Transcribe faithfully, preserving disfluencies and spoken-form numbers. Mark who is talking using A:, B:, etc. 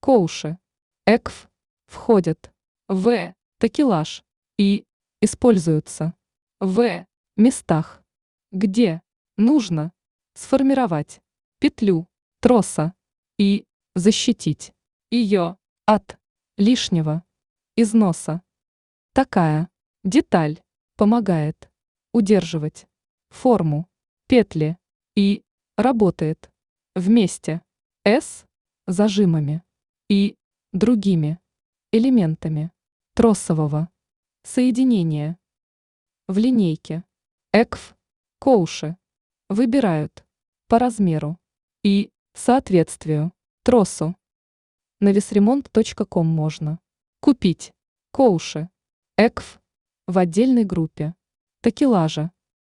A: коуши, экв, входят в такелаж и используются в местах, где нужно сформировать петлю троса и защитить ее от лишнего износа. Такая деталь помогает удерживать форму петли и работает вместе с зажимами и другими элементами тросового соединения. В линейке экв коуши выбирают по размеру и соответствию тросу. На весремонт точка ком можно купить коуши экв в отдельной группе такелажа